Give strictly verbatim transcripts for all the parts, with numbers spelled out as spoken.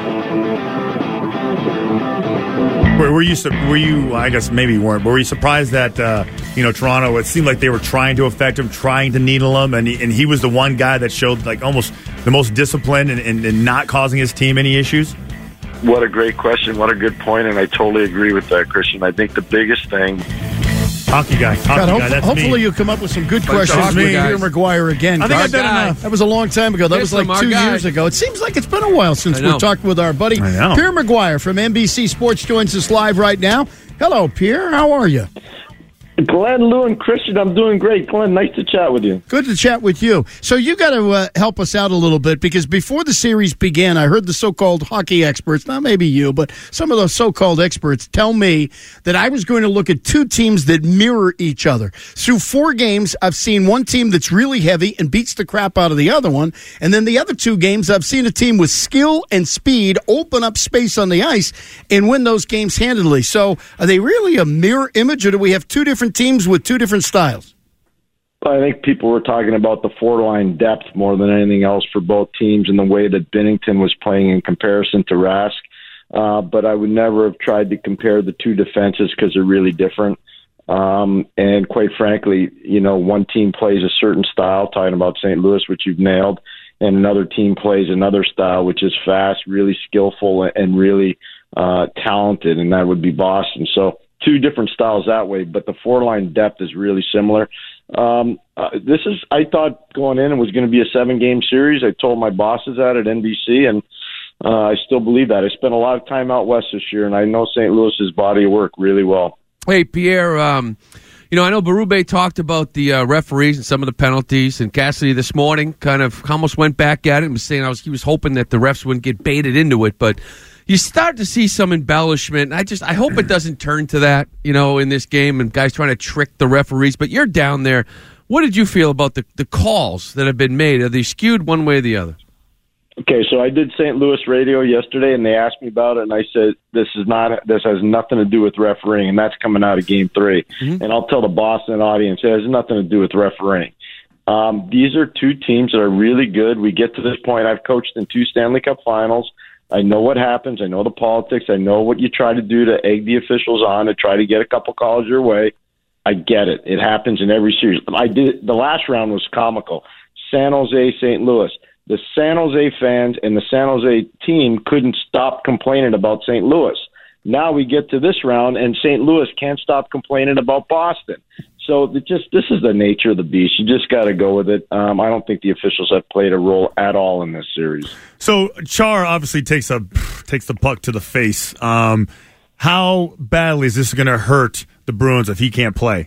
Were, were you? Were you? I guess maybe you weren't. But were you surprised that uh, you know Toronto? It seemed like they were trying to affect him, trying to needle him, and he, and he was the one guy that showed like almost the most discipline and, and, and not causing his team any issues. What a great question. What a good point, and I totally agree with that, Christian. I think the biggest thing. Hockey guy. Hockey God, guy. hope, That's hopefully me. you'll come up with some good Bunch questions of for me. Pierre Maguire again. I think God, I've done enough. That was a long time ago. That Yes, was like Lamar two guy. years ago. It seems like it's been a while since I know. we've talked with our buddy I know. Pierre Maguire from N B C Sports joins us live right now. Hello, Pierre. How are you? Glenn, Lou, and Christian, I'm doing great. Glenn, nice to chat with you. Good to chat with you. So you got to uh, help us out a little bit because before the series began, I heard the so-called hockey experts, not maybe you, but some of those so-called experts tell me that I was going to look at two teams that mirror each other. Through four games, I've seen one team that's really heavy and beats the crap out of the other one. And then the other two games, I've seen a team with skill and speed open up space on the ice and win those games handily. So are they really a mirror image, or do we have two different teams with two different styles? I think people were talking about the four-line depth more than anything else for both teams and the way that Binnington was playing in comparison to Rask. Uh, but I would never have tried to compare the two defenses because they're really different. Um, and quite frankly, you know, one team plays a certain style, talking about Saint Louis, which you've nailed, and another team plays another style, which is fast, really skillful, and really uh, talented, and that would be Boston. So two different styles that way, but the four-line depth is really similar. Um, uh, this is, I thought going in it was going to be a seven-game series. I told my bosses that at N B C, and uh, I still believe that. I spent a lot of time out west this year, and I know Saint Louis's body of work really well. Hey, Pierre, um, you know, I know Berube talked about the uh, referees and some of the penalties, and Cassidy this morning kind of almost went back at it and was saying I was, he was hoping that the refs wouldn't get baited into it, but you start to see some embellishment. I just I hope it doesn't turn to that, you know, in this game and guys trying to trick the referees. But you're down there. What did you feel about the, the calls that have been made? Are they skewed one way or the other? Okay, so I did Saint Louis radio yesterday, and they asked me about it, and I said this is not this has nothing to do with refereeing, and that's coming out of Game Three. Mm-hmm. And I'll tell the Boston audience it has nothing to do with refereeing. Um, these are two teams that are really good. We get to this point. I've coached in two Stanley Cup Finals. I know what happens. I know the politics. I know what you try to do to egg the officials on to try to get a couple calls your way. I get it. It happens in every series. I did. The last round was comical. San Jose, Saint Louis. The San Jose fans and the San Jose team couldn't stop complaining about Saint Louis. Now we get to this round, and Saint Louis can't stop complaining about Boston. So it just this is the nature of the beast. You just got to go with it. Um, I don't think the officials have played a role at all in this series. So Char obviously takes a takes the puck to the face. Um, how badly is this going to hurt the Bruins if he can't play?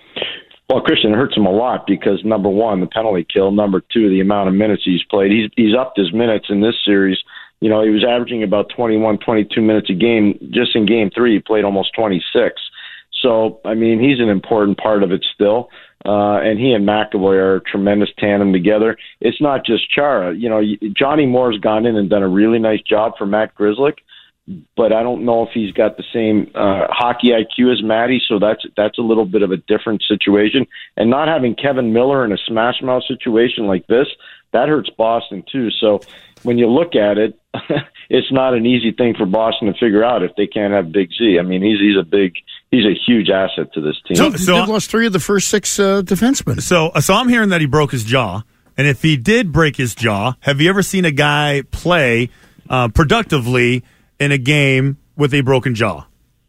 Well, Christian, it hurts him a lot because, number one, the penalty kill. Number two, the amount of minutes he's played. He's he's upped his minutes in this series. You know, he was averaging about twenty-one, twenty-two minutes a game. Just in Game three, he played almost twenty-six. So, I mean, he's an important part of it still. Uh, and he and McAvoy are a tremendous tandem together. It's not just Chara. You know, Johnny Moore's gone in and done a really nice job for Matt Grzelcyk, but I don't know if he's got the same uh, hockey I Q as Matty, so that's that's a little bit of a different situation. And not having Kevin Miller in a smash mouth situation like this, that hurts Boston too. So when you look at it, it's not an easy thing for Boston to figure out if they can't have Big Z. I mean, he's he's a big, he's a huge asset to this team. So, so they've lost three of the first six uh, defensemen. So, so I'm hearing that he broke his jaw, and if he did break his jaw, have you ever seen a guy play uh, productively in a game with a broken jaw?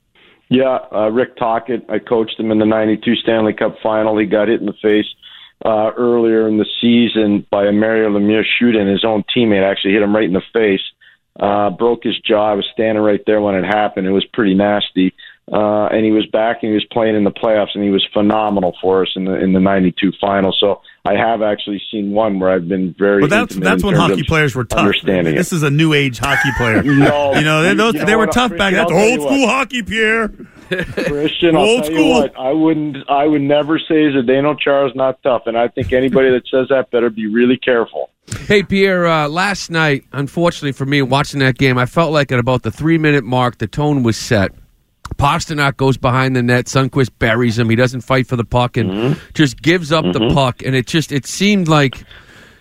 Yeah, uh, Rick Tocchet. I coached him in the ninety-two Stanley Cup Final. He got hit in the face uh, earlier in the season by a Mario Lemieux shooting. His own teammate actually hit him right in the face. Uh, broke his jaw. I was standing right there when it happened. It was pretty nasty. Uh, and he was back and he was playing in the playoffs, and he was phenomenal for us in the in the ninety-two final. So I have actually seen one where I've been very. But that's that's when hockey players were tough. Understanding this it. is a new age hockey player. no, you know they, those, you know they were what, tough back. That's old school what. hockey, Pierre. Christian, I'll old tell school. you what, I wouldn't. I would never say Zdeno Chara's not tough, and I think anybody that says that better be really careful. Hey, Pierre, uh, last night, unfortunately for me, watching that game, I felt like at about the three-minute mark, the tone was set. Pasternak goes behind the net. Sundqvist buries him. He doesn't fight for the puck and mm-hmm. just gives up mm-hmm. the puck. And it just it seemed like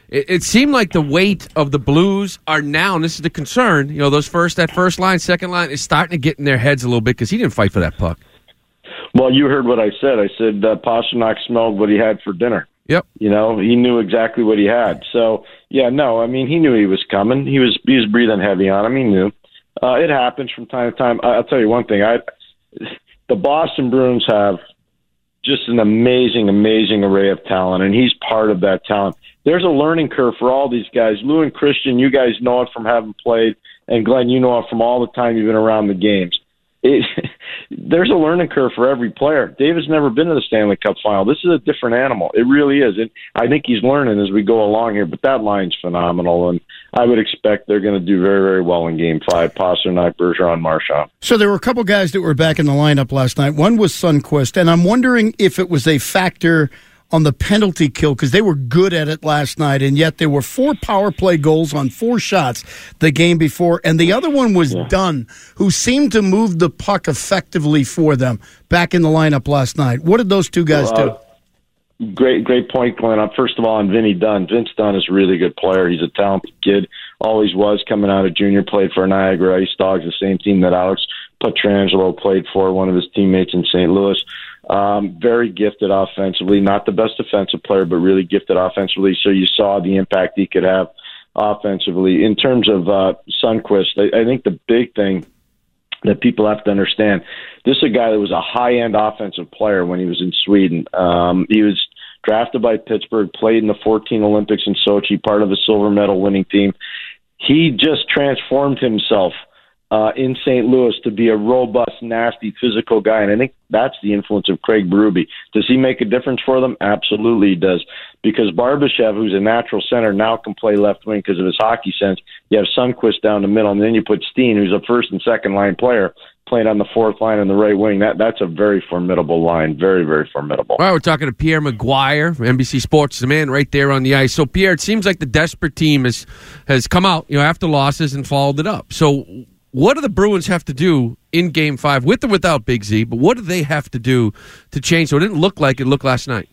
it, it seemed like the weight of the Blues are now, and this is the concern, you know, those first, that first line, second line is starting to get in their heads a little bit because he didn't fight for that puck. Well, you heard what I said. I said uh, Pastrnak smelled what he had for dinner. Yep. You know, he knew exactly what he had. So, yeah, no, I mean, he knew he was coming. He was he was breathing heavy on him. He knew. Uh, it happens from time to time. I, I'll tell you one thing. I the Boston Bruins have just an amazing, amazing array of talent, and he's part of that talent. There's a learning curve for all these guys. Lou and Christian, you guys know it from having played, and Glenn, you know it from all the time you've been around the games. It, there's a learning curve for every player. David's never been to the Stanley Cup final. This is a different animal. It really is. And I think he's learning as we go along here, but that line's phenomenal, and I would expect they're going to do very, very well in Game five. Pastrnak, Bergeron, Marchand. So there were a couple guys that were back in the lineup last night. One was Sundqvist, and I'm wondering if it was a factor on the penalty kill, because they were good at it last night, and yet there were four power play goals on four shots the game before, and the other one was yeah. Dunn, who seemed to move the puck effectively for them back in the lineup last night. What did those two guys well, uh, do? Great, great point, Glenn. First of all, on Vinny Dunn. Vince Dunn is a really good player. He's a talented kid, always was coming out of junior, played for Niagara Ice Dogs, the same team that Alex Pietrangelo played for, one of his teammates in Saint Louis. Um, very gifted offensively, not the best defensive player, but really gifted offensively. So you saw the impact he could have offensively. In terms of uh, Sundqvist, I, I think the big thing that people have to understand, this is a guy that was a high-end offensive player when he was in Sweden. Um, he was drafted by Pittsburgh, played in the fourteen Olympics in Sochi, part of a silver medal winning team. He just transformed himself Uh, in Saint Louis to be a robust, nasty, physical guy. And I think that's the influence of Craig Berube. Does he make a difference for them? Absolutely he does. Because Barbashev, who's a natural center, now can play left wing because of his hockey sense. You have Sundqvist down the middle, and then you put Steen, who's a first and second line player, playing on the fourth line on the right wing. That That's a very formidable line. Very, very formidable. All right, we're talking to Pierre McGuire from N B C Sports, the man right there on the ice. So, Pierre, it seems like the desperate team has, has come out, you know, after losses and followed it up. So, what do the Bruins have to do in Game five, with or without Big Z, but what do they have to do to change so it didn't look like it looked last night?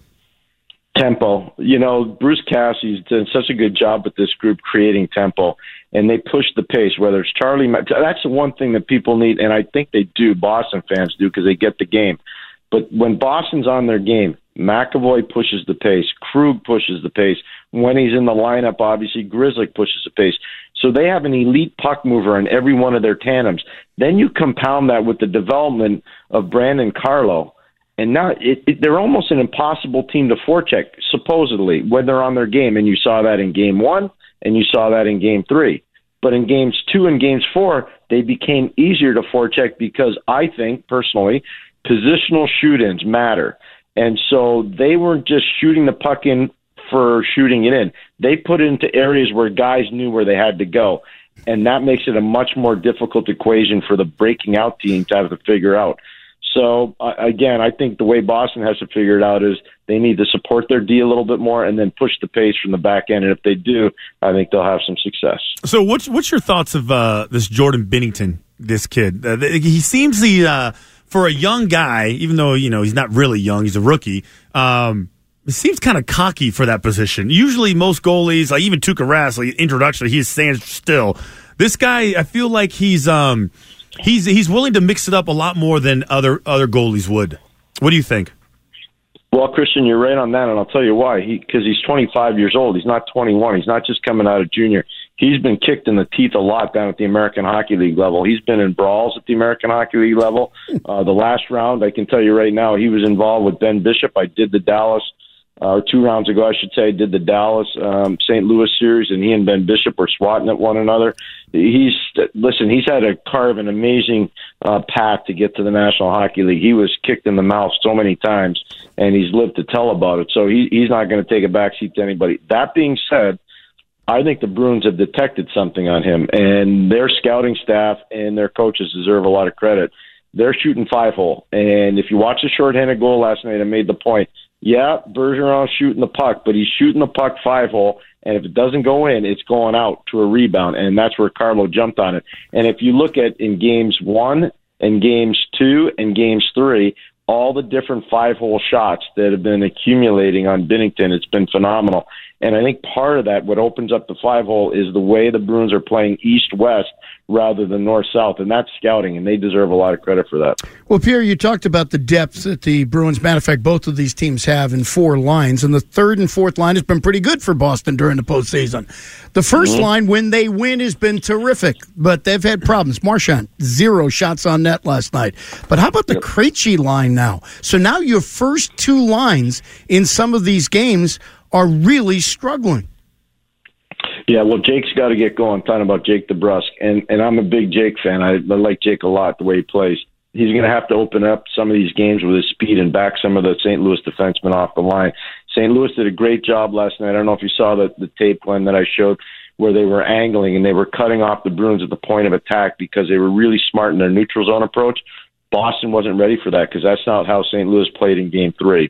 Tempo. You know, Bruce Cassidy's done such a good job with this group creating tempo, and they push the pace, whether it's Charlie. That's the one thing that people need, and I think they do, Boston fans do, because they get the game. But when Boston's on their game, McAvoy pushes the pace, Krug pushes the pace. When he's in the lineup, obviously, Grzelcyk pushes the pace. So they have an elite puck mover in every one of their tandems. Then you compound that with the development of Brandon Carlo, and now it, it, they're almost an impossible team to forecheck, supposedly, when they're on their game. And you saw that in Game one, and you saw that in Game three. But in Games two and Games four, they became easier to forecheck because I think, personally, positional shoot-ins matter. And so they weren't just shooting the puck in for shooting it in. They put it into areas where guys knew where they had to go, and that makes it a much more difficult equation for the breaking out team to have to figure out. So, uh, again, I think the way Boston has to figure it out is they need to support their D a little bit more and then push the pace from the back end, and if they do, I think they'll have some success. So what's what's your thoughts of uh, this Jordan Binnington, this kid? Uh, he seems the, uh, for a young guy, even though, you know, he's not really young, he's a rookie, um, it seems kind of cocky for that position. Usually most goalies, like even Tuukka Rask, like introduction, he stands still. This guy, I feel like he's um, he's he's willing to mix it up a lot more than other other goalies would. What do you think? Well, Christian, you're right on that, and I'll tell you why. He because he's twenty-five years old. He's not twenty-one. He's not just coming out of junior. He's been kicked in the teeth a lot down at the American Hockey League level. He's been in brawls at the American Hockey League level. Uh, the last round, I can tell you right now, he was involved with Ben Bishop. I did the Dallas Uh, two rounds ago, I should say, did the Dallas um, Saint Louis series, and he and Ben Bishop were swatting at one another. He's listen. He's had to carve an amazing uh, path to get to the National Hockey League. He was kicked in the mouth so many times, and he's lived to tell about it. So he, he's not going to take a backseat to anybody. That being said, I think the Bruins have detected something on him, and their scouting staff and their coaches deserve a lot of credit. They're shooting five hole, and if you watch the shorthanded goal last night, I made the point. Yeah, Bergeron's shooting the puck, but he's shooting the puck five hole, and if it doesn't go in, it's going out to a rebound, and that's where Carlo jumped on it. And if you look at in games one and games two and games three, all the different five hole shots that have been accumulating on Binnington, it's been phenomenal. And I think part of that, what opens up the five hole, is the way the Bruins are playing east-west rather than north-south, and that's scouting, and they deserve a lot of credit for that. Well, Pierre, you talked about the depth that the Bruins, matter of fact, both of these teams have in four lines, and the third and fourth line has been pretty good for Boston during the postseason. The first mm-hmm. line, when they win, has been terrific, but they've had problems. Marchand, zero shots on net last night. But how about the yep. Krejci line now? So now your first two lines in some of these games are really struggling. Yeah, well, Jake's got to get going. Talking about Jake DeBrusk, and and I'm a big Jake fan. I, I like Jake a lot, the way he plays. He's going to have to open up some of these games with his speed and back some of the Saint Louis defensemen off the line. Saint Louis did a great job last night. I don't know if you saw the, the tape, Glenn, that I showed, where they were angling and they were cutting off the Bruins at the point of attack because they were really smart in their neutral zone approach. Boston wasn't ready for that because that's not how Saint Louis played in Game three.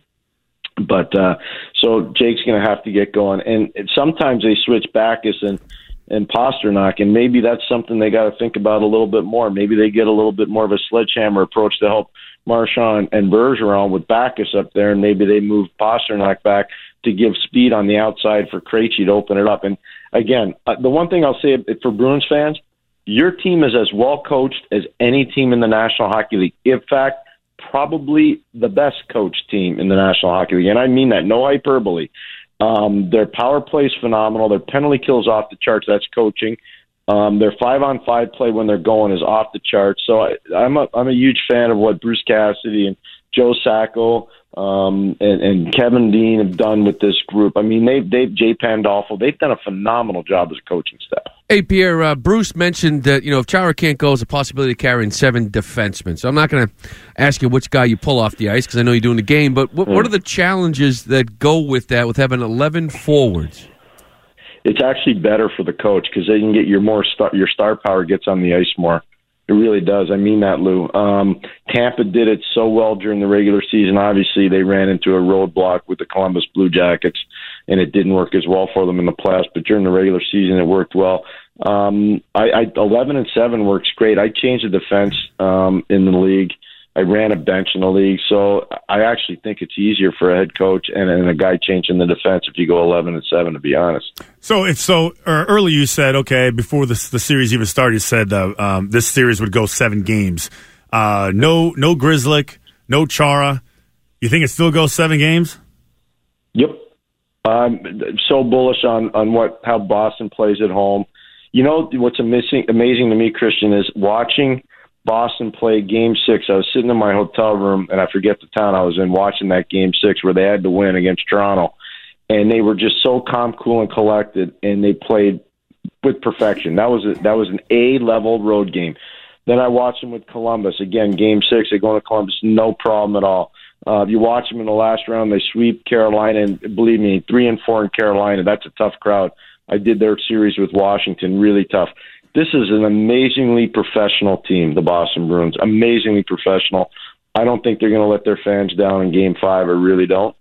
But uh, so Jake's going to have to get going. And, and sometimes they switch Backes and, and Pasternak, and maybe that's something they got to think about a little bit more. Maybe they get a little bit more of a sledgehammer approach to help Marchand and Bergeron with Backes up there, and maybe they move Pasternak back to give speed on the outside for Krejci to open it up. And again, uh, the one thing I'll say for Bruins fans, your team is as well coached as any team in the National Hockey League. In fact, probably the best coached team in the National Hockey League, and I mean that, no hyperbole. Um, their power play is phenomenal. Their penalty kills off the charts. That's coaching. Um, their five-on-five play when they're going is off the charts. So I, I'm a I'm a huge fan of what Bruce Cassidy and Joe Sacco um, and, and Kevin Dean have done with this group. I mean, they've, they've Jay Pandolfo, they've done a phenomenal job as a coaching staff. Hey, Pierre, uh, Bruce mentioned that, you know, if Chara can't go, there's a possibility of carrying seven defensemen. So I'm not going to ask you which guy you pull off the ice because I know you're doing the game, but what, mm. what are the challenges that go with that, with having eleven forwards? It's actually better for the coach because they can get your more star, your star power gets on the ice more. It really does. I mean that, Lou. Um, Tampa did it so well during the regular season. Obviously, they ran into a roadblock with the Columbus Blue Jackets, and it didn't work as well for them in the playoffs. But during the regular season, it worked well. Um, I, I eleven and seven works great. I changed the defense um, in the league. I ran a bench in the league, so I actually think it's easier for a head coach and, and a guy changing the defense if you go eleven and seven. To be honest. So it's so uh, earlier you said okay before this, the series even started. You said uh, um, this series would go seven games. Uh, no, no Grzelcyk, no Chara. You think it still goes seven games? Yep. I'm so bullish on on what how Boston plays at home. You know what's amazing amazing to me, Christian, is watching Boston played Game Six. I was sitting in my hotel room, and I forget the town I was in, watching that Game Six where they had to win against Toronto, and they were just so calm, cool, and collected, and they played with perfection. That was a, that was an A-level road game. Then I watched them with Columbus again. Game Six, they go to Columbus, no problem at all. Uh, you watch them in the last round, they sweep Carolina, and believe me, three and four in Carolina. That's a tough crowd. I did their series with Washington, really tough. This is an amazingly professional team, the Boston Bruins. Amazingly professional. I don't think they're going to let their fans down in Game Five. I really don't.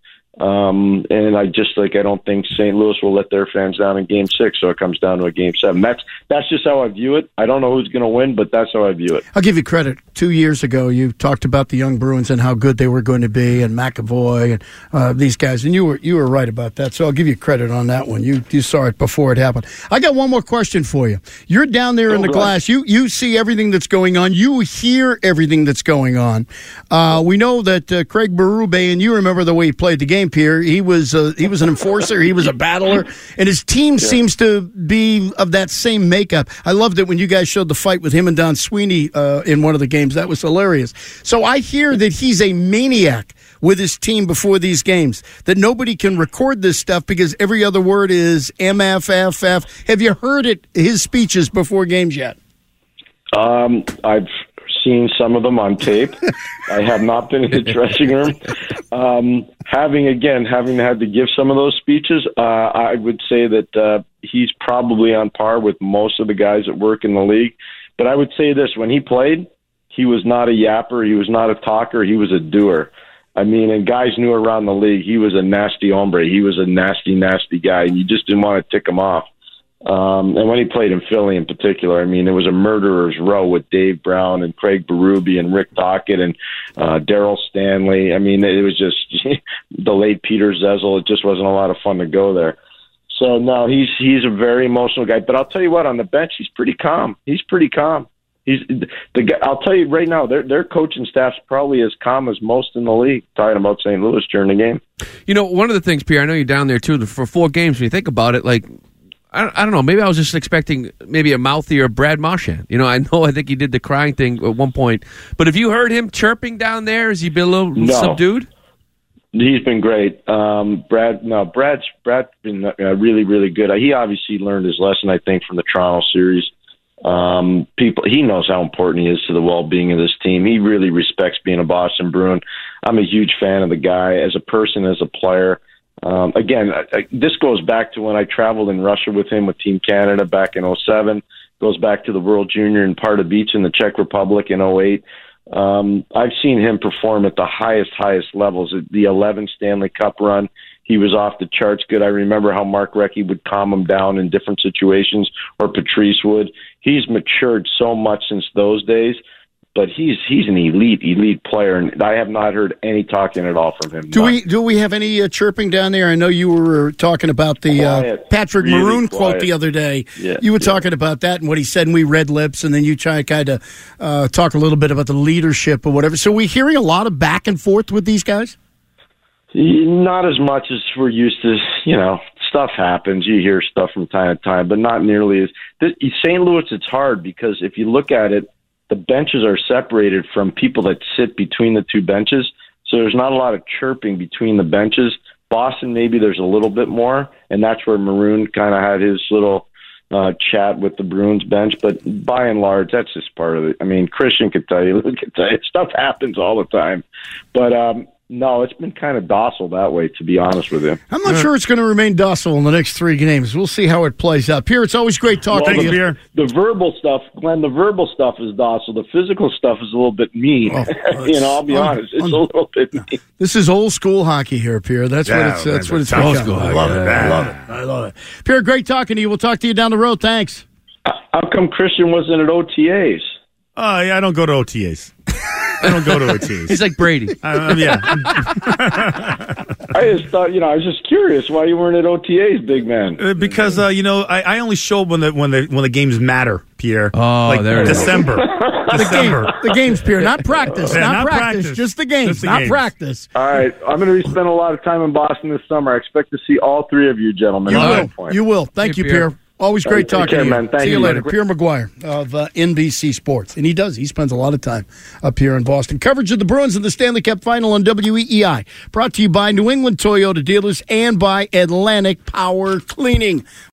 Um, and I just like I don't think Saint Louis will let their fans down in Game Six. So it comes down to a Game Seven. That's that's just how I view it. I don't know who's going to win, but that's how I view it. I'll give you credit. Two years ago, you talked about the young Bruins and how good they were going to be, and McAvoy and uh, these guys, and you were you were right about that. So I'll give you credit on that one. You you saw it before it happened. I got one more question for you. You're down there oh, in the glass. You you see everything that's going on. You hear everything that's going on. Uh, we know that uh, Craig Berube, and you remember the way he played the game, Pierre. He was uh, he was an enforcer. He was a battler, and his team yeah. seems to be of that same makeup. I loved it when you guys showed the fight with him and Don Sweeney uh, in one of the games. That was hilarious. So I hear that he's a maniac with his team before these games, that nobody can record this stuff because every other word is M F F F. Have you heard it, his speeches before games yet? Um, I've seen some of them on tape. I have not been in the dressing room. Um, having, again, having had to give some of those speeches, uh, I would say that uh, he's probably on par with most of the guys that work in the league. But I would say this, when he played, he was not a yapper. He was not a talker. He was a doer. I mean, and guys knew around the league he was a nasty hombre. He was a nasty, nasty guy, and you just didn't want to tick him off. Um, and when he played in Philly in particular, I mean, it was a murderer's row with Dave Brown and Craig Berube and Rick Tocchet and uh, Daryl Stanley. I mean, it was just the late Peter Zezel. It just wasn't a lot of fun to go there. So no, he's he's a very emotional guy. But I'll tell you what, on the bench, he's pretty calm. He's pretty calm. He's the guy. I'll tell you right now, their their coaching staff's probably as calm as most in the league. Talking about Saint Louis during the game. You know, one of the things, Pierre, I know you're down there too. For four games, when you think about it, like I don't, I don't know, maybe I was just expecting maybe a mouthier Brad Marchand. You know, I know I think he did the crying thing at one point, but have you heard him chirping down there? Has he been a little no. subdued? He's been great. Um, Brad, no, Brad's Brad's been uh, really, really good. He obviously learned his lesson, I think, from the Toronto series. Um, people, he knows how important he is to the well-being of this team. He really respects being a Boston Bruin. I'm a huge fan of the guy as a person, as a player. Um, again, I, I, this goes back to when I traveled in Russia with him with Team Canada back in oh seven. Goes back to the World Junior in Parta Beach in the Czech Republic in oh eight. Um, I've seen him perform at the highest, highest levels. The eleven Stanley Cup run, he was off the charts good. I remember how Mark Recchi would calm him down in different situations, or Patrice would. He's matured so much since those days, but he's he's an elite, elite player, and I have not heard any talking at all from him. Do None. we do we have any uh, chirping down there? I know you were talking about the uh, Patrick really Maroon quiet. quote the other day. Yeah, you were yeah. talking about that and what he said, and we read lips, and then you try to kind of uh, talk a little bit about the leadership or whatever. So we're hearing a lot of back and forth with these guys? Not as much as we're used to. You know, stuff happens. You hear stuff from time to time, but not nearly as this, Saint Louis. It's hard because if you look at it, the benches are separated from people that sit between the two benches, so there's not a lot of chirping between the benches. Boston, maybe there's a little bit more, and that's where Maroon kind of had his little uh, chat with the Bruins bench. But by and large, that's just part of it. I mean, Christian could tell you, Luke could tell you, stuff happens all the time. But um, no, it's been kind of docile that way, to be honest with you. I'm not sure it's going to remain docile in the next three games. We'll see how it plays out. Pierre, it's always great talking well, to the, you. Pierre. The verbal stuff, Glenn, the verbal stuff is docile. The physical stuff is a little bit mean. Oh, you know, I'll be un- honest. It's un- a little bit mean. This is old school hockey here, Pierre. That's Yeah, what it's. That's man, what it's. old become. school I hockey. love it. Yeah. I love it. I love it. Pierre, great talking to you. We'll talk to you down the road. Thanks. How come Christian wasn't at O T As? Oh, yeah, I don't go to O T As. I don't go to O T As. He's like Brady. uh, yeah. I just thought, you know, I was just curious why you weren't at O T As, big man. Uh, because uh, you know, I, I only show up when the when the when the games matter, Pierre. Oh, like there it is. December. December. The games, Pierre, not practice, Yeah, not, not practice, practice. just the games, Just the not games. practice. All right, I'm going to be spending a lot of time in Boston this summer. I expect to see all three of you gentlemen. You at will. that point. You will. Thank Hey, you, Pierre. Pierre. Always All great right, take talking care, to you. man. Thank See you you. later. Pierre McGuire of uh, N B C Sports. And he does. He spends a lot of time up here in Boston. Coverage of the Bruins in the Stanley Cup Final on W E E I. Brought to you by New England Toyota Dealers and by Atlantic Power Cleaning.